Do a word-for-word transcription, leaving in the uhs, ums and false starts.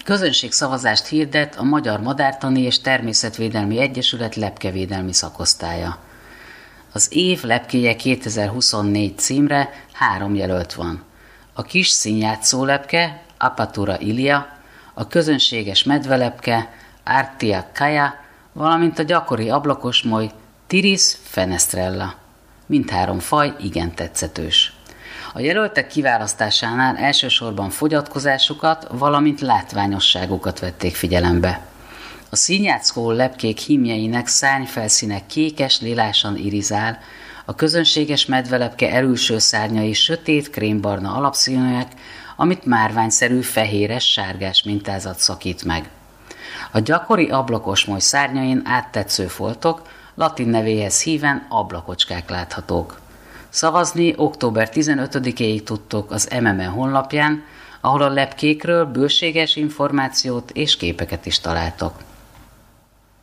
Közönségszavazást hirdet a Magyar Madártani és Természetvédelmi Egyesület lepkevédelmi szakosztálya. Az év lepkéje kétezer-huszonnégy címre három jelölt van. A kis színjátszó lepke, Apatura ilia, a közönséges medvelepke, Artia caja, valamint a gyakori ablakosmoly, Tiris fenestrella. Mindhárom faj igen tetszetős. A jelöltek kiválasztásánál elsősorban fogyatkozásukat, valamint látványosságukat vették figyelembe. A színjátszó lepkék hímjeinek szárnyfelszíne kékes, lilásan irizál, a közönséges medvelepke elülső szárnyai sötét krémbarna alapszínűek, amit márványszerű fehéres-sárgás mintázat szakít meg. A gyakori ablakosmoly szárnyain áttetsző foltok, latin nevéhez híven ablakocskák láthatók. Szavazni október tizenötödikéig tudtok az em em e honlapján, ahol a lepkékről bőséges információt és képeket is találtok.